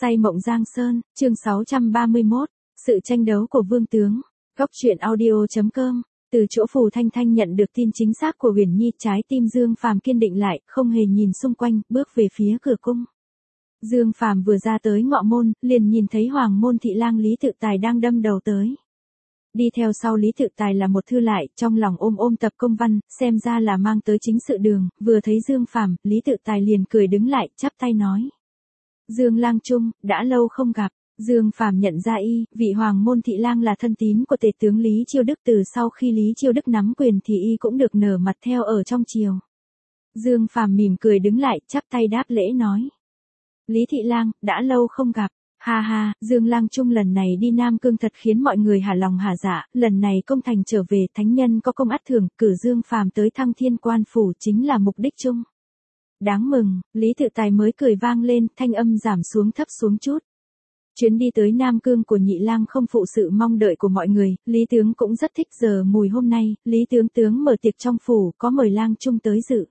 Say mộng Giang Sơn, chương 631, sự tranh đấu của vương tướng. Góc truyện audio.com. Từ chỗ Phù Thanh Thanh nhận được tin chính xác của Uyển Nhi, trái tim Dương Phàm kiên định lại, không hề nhìn xung quanh, bước về phía cửa cung. Dương Phàm vừa ra tới ngọ môn, liền nhìn thấy Hoàng môn thị lang Lý Tự Tài đang đâm đầu tới. Đi theo sau Lý Tự Tài là một thư lại, trong lòng ôm tập công văn, xem ra là mang tới chính sự đường, vừa thấy Dương Phàm, Lý Tự Tài liền cười đứng lại, chắp tay nói: Dương lang trung, đã lâu không gặp. Dương Phàm nhận ra vị Hoàng môn thị lang là thân tín của tể tướng Lý Chiêu Đức, từ sau khi Lý Chiêu Đức nắm quyền thì cũng được nở mặt theo ở trong triều. Dương Phàm mỉm cười đứng lại, chắp tay đáp lễ nói: Lý thị lang, đã lâu không gặp. Ha ha, Dương lang trung lần này đi Nam Cương thật khiến mọi người hả lòng hả dạ, lần này công thành trở về, thánh nhân có công ắt thưởng, cử Dương Phàm tới Thăng Thiên Quan phủ chính là mục đích chung. Đáng mừng, Lý Tự Tài mới cười vang lên, thanh âm giảm xuống thấp xuống chút. Chuyến đi tới Nam Cương của nhị lang không phụ sự mong đợi của mọi người, Lý tướng cũng rất thích. Giờ mùi hôm nay, Lý tướng mở tiệc trong phủ, có mời lang trung tới dự.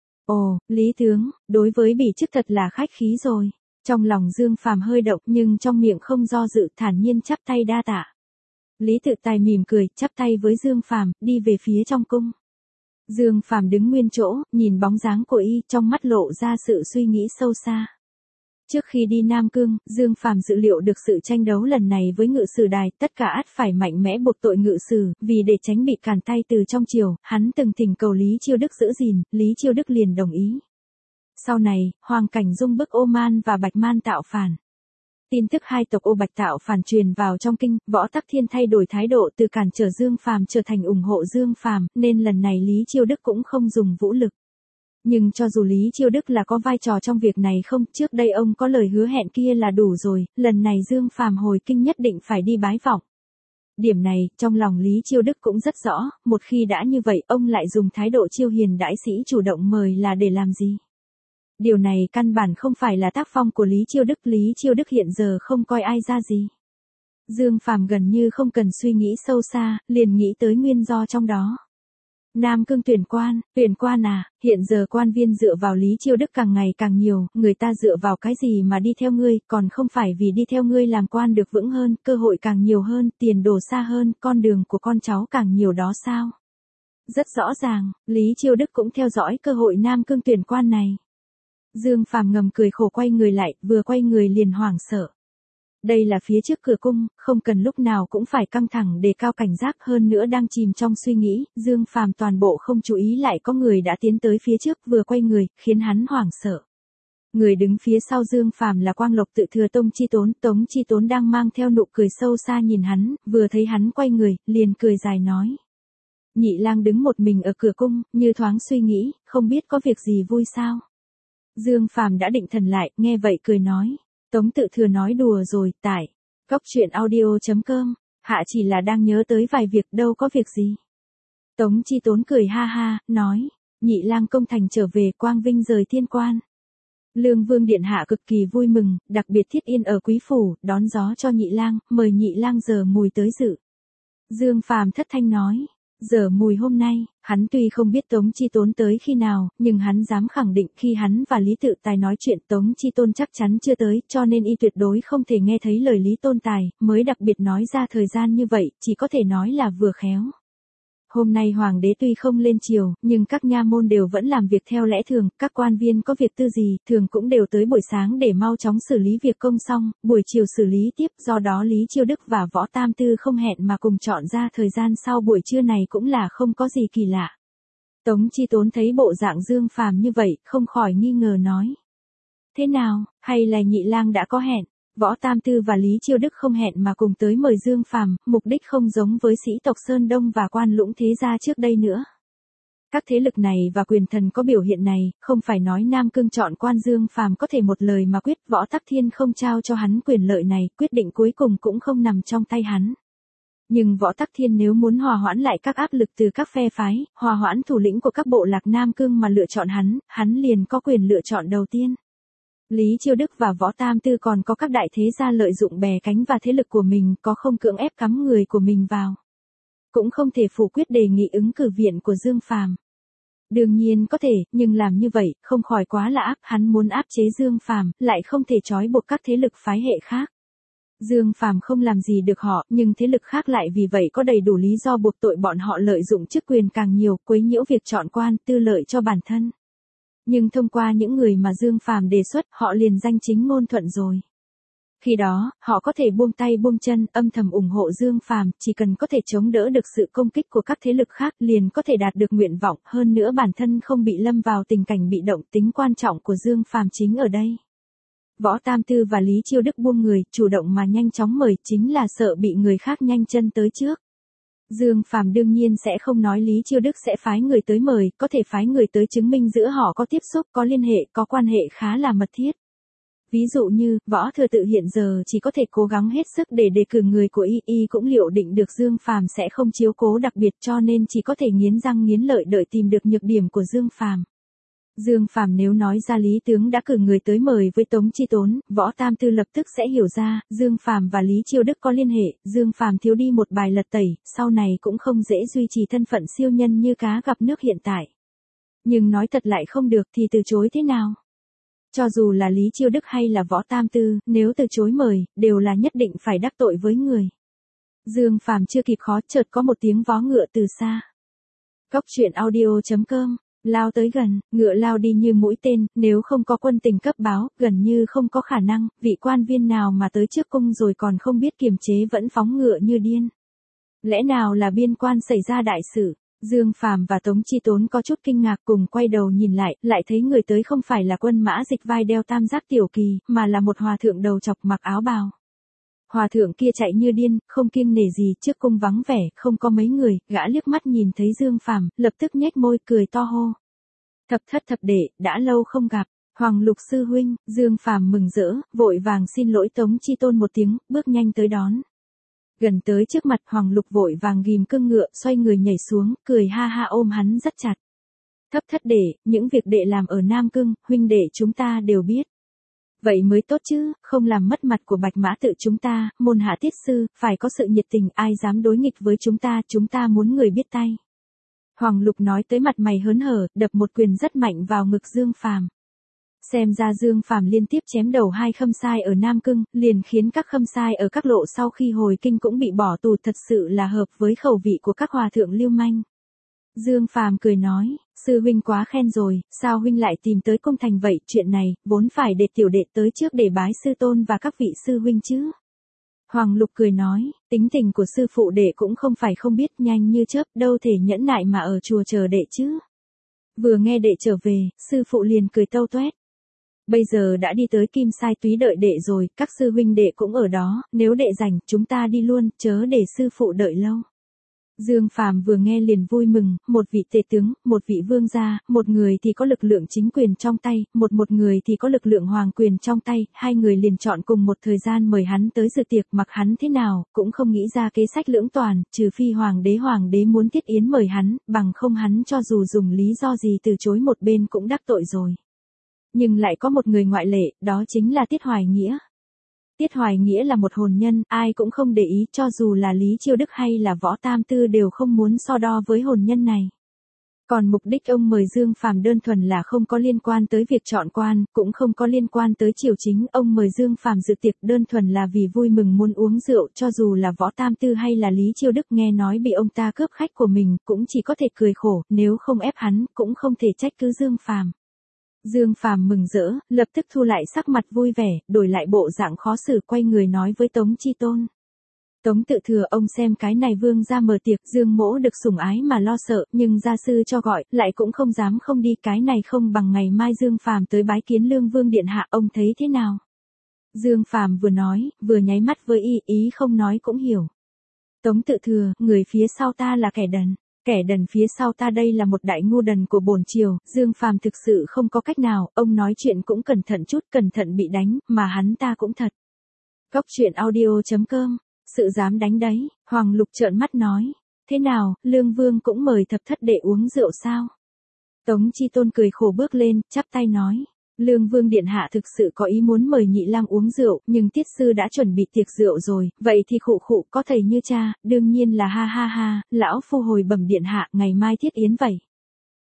Ồ, Lý tướng, đối với bỉ chức thật là khách khí rồi. Trong lòng Dương Phàm hơi động, nhưng trong miệng không do dự, thản nhiên chắp tay đa tạ. Lý Tự Tài mỉm cười, chắp tay với Dương Phàm, đi về phía trong cung. Dương Phàm đứng nguyên chỗ, nhìn bóng dáng của trong mắt lộ ra sự suy nghĩ sâu xa. Trước khi đi Nam Cương, Dương Phàm dự liệu được sự tranh đấu lần này với ngự sử đài, tất cả ắt phải mạnh mẽ buộc tội ngự sử, vì để tránh bị cản tay từ trong triều, hắn từng thỉnh cầu Lý Chiêu Đức giữ gìn, Lý Chiêu Đức liền đồng ý. Sau này, Hoàng Cảnh Dung bức Ô Man và Bạch Man tạo phản. Tin tức hai tộc Ô Bạch tạo phản truyền vào trong kinh, Võ Tắc Thiên thay đổi thái độ từ cản trở Dương Phàm trở thành ủng hộ Dương Phàm, nên lần này Lý Chiêu Đức cũng không dùng vũ lực. Nhưng cho dù Lý Chiêu Đức là có vai trò trong việc này không, trước đây ông có lời hứa hẹn kia là đủ rồi, lần này Dương Phàm hồi kinh nhất định phải đi bái vọng. Điểm này, trong lòng Lý Chiêu Đức cũng rất rõ, một khi đã như vậy, ông lại dùng thái độ chiêu hiền đãi sĩ chủ động mời là để làm gì? Điều này căn bản không phải là tác phong của Lý Chiêu Đức hiện giờ không coi ai ra gì. Dương Phàm gần như không cần suy nghĩ sâu xa, liền nghĩ tới nguyên do trong đó. Nam Cương tuyển quan à, hiện giờ quan viên dựa vào Lý Chiêu Đức càng ngày càng nhiều, người ta dựa vào cái gì mà đi theo ngươi, còn không phải vì đi theo ngươi làm quan được vững hơn, cơ hội càng nhiều hơn, tiền đồ xa hơn, con đường của con cháu càng nhiều đó sao? Rất rõ ràng, Lý Chiêu Đức cũng theo dõi cơ hội Nam Cương tuyển quan này. Dương Phàm ngầm cười khổ quay người lại, vừa quay người liền hoảng sợ. Đây là phía trước cửa cung, không cần lúc nào cũng phải căng thẳng đề cao cảnh giác, hơn nữa đang chìm trong suy nghĩ, Dương Phàm toàn bộ không chú ý lại có người đã tiến tới phía trước, vừa quay người, khiến hắn hoảng sợ. Người đứng phía sau Dương Phàm là Quang Lộc Tự Thừa Tông Chi Tốn đang mang theo nụ cười sâu xa nhìn hắn, vừa thấy hắn quay người, liền cười dài nói: Nhị lang đứng một mình ở cửa cung, như thoáng suy nghĩ, không biết có việc gì vui sao? Dương Phàm đã định thần lại, nghe vậy cười nói: Tống Tự Thừa nói đùa rồi, tại Góc truyện audio.com, hạ chỉ là đang nhớ tới vài việc, đâu có việc gì. Tống Chi Tốn cười ha ha, nói: Nhị lang công thành trở về, quang vinh rời thiên quan. Lương Vương điện hạ cực kỳ vui mừng, đặc biệt thiết yên ở quý phủ, đón gió cho nhị lang, mời nhị lang giờ mùi tới dự. Dương Phàm thất thanh nói: Giờ mùi hôm nay, hắn tuy không biết Tống Chi Tốn tới khi nào, nhưng hắn dám khẳng định khi hắn và Lý Tự Tài nói chuyện Tống Chi Tôn chắc chắn chưa tới, cho nên tuyệt đối không thể nghe thấy lời Lý Tôn Tài, mới đặc biệt nói ra thời gian như vậy, chỉ có thể nói là vừa khéo. Hôm nay Hoàng đế tuy không lên triều, nhưng các nha môn đều vẫn làm việc theo lẽ thường, các quan viên có việc tư gì, thường cũng đều tới buổi sáng để mau chóng xử lý việc công xong, buổi chiều xử lý tiếp, do đó Lý Chiêu Đức và Võ Tam Tư không hẹn mà cùng chọn ra thời gian sau buổi trưa này cũng là không có gì kỳ lạ. Tống Chi Tốn thấy bộ dạng Dương Phàm như vậy, không khỏi nghi ngờ nói: Thế nào, hay là nhị lang đã có hẹn? Võ Tam Tư và Lý Chiêu Đức không hẹn mà cùng tới mời Dương Phàm, mục đích không giống với sĩ tộc Sơn Đông và Quan Lũng thế gia trước đây nữa. Các thế lực này và quyền thần có biểu hiện này, không phải nói Nam Cương chọn quan Dương Phàm có thể một lời mà quyết, Võ Tắc Thiên không trao cho hắn quyền lợi này, quyết định cuối cùng cũng không nằm trong tay hắn. Nhưng Võ Tắc Thiên nếu muốn hòa hoãn lại các áp lực từ các phe phái, hòa hoãn thủ lĩnh của các bộ lạc Nam Cương mà lựa chọn hắn liền có quyền lựa chọn đầu tiên. Lý Chiêu Đức và Võ Tam Tư còn có các đại thế gia lợi dụng bè cánh và thế lực của mình, có không cưỡng ép cắm người của mình vào. Cũng không thể phủ quyết đề nghị ứng cử viện của Dương Phàm. Đương nhiên có thể, nhưng làm như vậy, không khỏi quá là áp, hắn muốn áp chế Dương Phàm, lại không thể trói buộc các thế lực phái hệ khác. Dương Phàm không làm gì được họ, nhưng thế lực khác lại vì vậy có đầy đủ lý do buộc tội bọn họ lợi dụng chức quyền càng nhiều, quấy nhiễu việc chọn quan, tư lợi cho bản thân. Nhưng thông qua những người mà Dương Phàm đề xuất, họ liền danh chính ngôn thuận rồi. Khi đó, họ có thể buông tay buông chân, âm thầm ủng hộ Dương Phàm, chỉ cần có thể chống đỡ được sự công kích của các thế lực khác, liền có thể đạt được nguyện vọng, hơn nữa bản thân không bị lâm vào tình cảnh bị động. Tính quan trọng của Dương Phàm chính ở đây. Võ Tam Tư và Lý Chiêu Đức buông người, chủ động mà nhanh chóng mời, chính là sợ bị người khác nhanh chân tới trước. Dương Phàm đương nhiên sẽ không nói Lý Chiêu Đức sẽ phái người tới mời, có thể phái người tới chứng minh giữa họ có tiếp xúc, có liên hệ, có quan hệ khá là mật thiết. Ví dụ như, Võ Thừa Tự hiện giờ chỉ có thể cố gắng hết sức để đề cử người của y cũng liệu định được Dương Phàm sẽ không chiếu cố đặc biệt, cho nên chỉ có thể nghiến răng nghiến lợi đợi tìm được nhược điểm của Dương Phàm. Dương Phàm nếu nói ra Lý tướng đã cử người tới mời với Tống Chi Tốn, Võ Tam Tư lập tức sẽ hiểu ra, Dương Phàm và Lý Chiêu Đức có liên hệ, Dương Phàm thiếu đi một bài lật tẩy, sau này cũng không dễ duy trì thân phận siêu nhân như cá gặp nước hiện tại. Nhưng nói thật lại không được thì từ chối thế nào? Cho dù là Lý Chiêu Đức hay là Võ Tam Tư, nếu từ chối mời, đều là nhất định phải đắc tội với người. Dương Phàm chưa kịp khó, chợt có một tiếng vó ngựa từ xa. Cốc truyện audio.com lao tới gần, ngựa lao đi như mũi tên, nếu không có quân tình cấp báo, gần như không có khả năng, vị quan viên nào mà tới trước cung rồi còn không biết kiềm chế vẫn phóng ngựa như điên. Lẽ nào là biên quan xảy ra đại sự? Dương Phàm và Tống Chi Tốn có chút kinh ngạc cùng quay đầu nhìn lại thấy người tới không phải là Quân Mã Dịch vai đeo tam giác tiểu kỳ, mà là một hòa thượng đầu chọc mặc áo bào. Hòa thượng kia chạy như điên, không kiêng nể gì, trước cung vắng vẻ, không có mấy người, gã liếc mắt nhìn thấy Dương Phàm, lập tức nhếch môi cười to hô. Thập thất thập đệ, đã lâu không gặp, Hoàng Lục sư huynh. Dương Phàm mừng rỡ, vội vàng xin lỗi Tống Chi Tôn một tiếng, bước nhanh tới đón. Gần tới trước mặt Hoàng Lục vội vàng ghim cương ngựa, xoay người nhảy xuống, cười ha ha ôm hắn rất chặt. Thấp thất đệ, những việc đệ làm ở Nam Cương, huynh đệ chúng ta đều biết. Vậy mới tốt chứ, không làm mất mặt của Bạch Mã Tự chúng ta, môn hạ tiết sư, phải có sự nhiệt tình, ai dám đối nghịch với chúng ta muốn người biết tay. Hoàng Lục nói tới mặt mày hớn hở, đập một quyền rất mạnh vào ngực Dương Phàm. Xem ra Dương Phàm liên tiếp chém đầu 2 khâm sai ở Nam Cương, liền khiến các khâm sai ở các lộ sau khi hồi kinh cũng bị bỏ tù, thật sự là hợp với khẩu vị của các hòa thượng lưu manh. Dương Phàm cười nói, sư huynh quá khen rồi, sao huynh lại tìm tới cung thành vậy, chuyện này, vốn phải để tiểu đệ tới trước để bái sư tôn và các vị sư huynh chứ. Hoàng Lục cười nói, tính tình của sư phụ đệ cũng không phải không biết, nhanh như chớp, đâu thể nhẫn nại mà ở chùa chờ đệ chứ. Vừa nghe đệ trở về, sư phụ liền cười tâu toét. Bây giờ đã đi tới Kim Sai Túy đợi đệ rồi, các sư huynh đệ cũng ở đó, nếu đệ rảnh, chúng ta đi luôn, chớ để sư phụ đợi lâu. Dương Phàm vừa nghe liền vui mừng, một vị tể tướng, một vị vương gia, một người thì có lực lượng chính quyền trong tay, một người thì có lực lượng hoàng quyền trong tay, hai người liền chọn cùng một thời gian mời hắn tới dự tiệc, mặc hắn thế nào, cũng không nghĩ ra kế sách lưỡng toàn, trừ phi hoàng đế muốn thiết yến mời hắn, bằng không hắn cho dù dùng lý do gì từ chối một bên cũng đắc tội rồi. Nhưng lại có một người ngoại lệ, đó chính là Tiết Hoài Nghĩa. Tiết Hoài Nghĩa là một hồn nhân, ai cũng không để ý, cho dù là Lý Chiêu Đức hay là Võ Tam Tư đều không muốn so đo với hồn nhân này. Còn mục đích ông mời Dương Phàm đơn thuần là không có liên quan tới việc chọn quan, cũng không có liên quan tới triều chính, ông mời Dương Phàm dự tiệc đơn thuần là vì vui mừng muốn uống rượu, cho dù là Võ Tam Tư hay là Lý Chiêu Đức nghe nói bị ông ta cướp khách của mình, cũng chỉ có thể cười khổ, nếu không ép hắn, cũng không thể trách cứ Dương Phàm. Dương Phàm mừng rỡ, lập tức thu lại sắc mặt vui vẻ, đổi lại bộ dạng khó xử, quay người nói với Tống Chi Tôn. Tống Tự Thừa, ông xem cái này vương gia mở tiệc, Dương mỗ được sủng ái mà lo sợ, nhưng gia sư cho gọi, lại cũng không dám không đi, cái này không bằng ngày mai Dương Phàm tới bái kiến Lương Vương điện hạ, ông thấy thế nào? Dương Phàm vừa nói, vừa nháy mắt với ý không nói cũng hiểu. Tống Tự Thừa, người phía sau ta là kẻ đần. Kẻ đần phía sau ta đây là một đại ngu đần của bổn triều, Dương Phàm thực sự không có cách nào, ông nói chuyện cũng cẩn thận chút, cẩn thận bị đánh, mà hắn ta cũng thật. Cốc truyện audio.com, sự dám đánh đấy, Hoàng Lục trợn mắt nói, thế nào, Lương Vương cũng mời thập thất đệ uống rượu sao? Tống Chi Tôn cười khổ bước lên, chắp tay nói. Lương Vương điện hạ thực sự có ý muốn mời Nhị Lang uống rượu, nhưng tiết sư đã chuẩn bị tiệc rượu rồi, vậy thì khụ khụ, có thầy như cha, đương nhiên là ha ha ha, lão phu hồi bẩm điện hạ, ngày mai thiết yến vậy.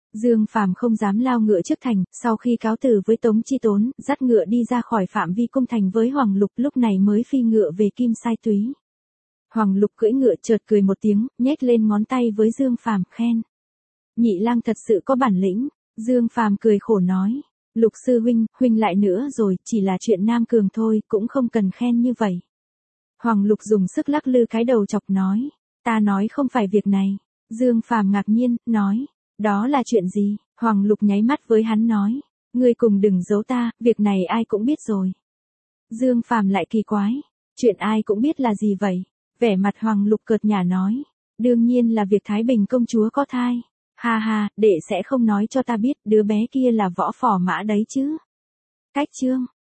Dương Phàm không dám lao ngựa trước thành, sau khi cáo từ với Tống Chi Tốn, dắt ngựa đi ra khỏi phạm vi cung thành với Hoàng Lục, lúc này mới phi ngựa về Kim Sai Túy. Hoàng Lục cưỡi ngựa chợt cười một tiếng, nhếch lên ngón tay với Dương Phàm khen. Nhị lang thật sự có bản lĩnh. Dương Phàm cười khổ nói. Lục sư huynh lại nữa rồi, chỉ là chuyện nam cường thôi, cũng không cần khen như vậy. Hoàng Lục dùng sức lắc lư cái đầu chọc nói. Ta nói không phải việc này. Dương Phàm ngạc nhiên, nói. Đó là chuyện gì? Hoàng Lục nháy mắt với hắn nói. Ngươi cùng đừng giấu ta, việc này ai cũng biết rồi. Dương Phàm lại kỳ quái. Chuyện ai cũng biết là gì vậy? Vẻ mặt Hoàng Lục cợt nhả nói. Đương nhiên là việc Thái Bình công chúa có thai. Ha ha, đệ sẽ không nói cho ta biết, đứa bé kia là Võ Phò Mã đấy chứ. Cách chương.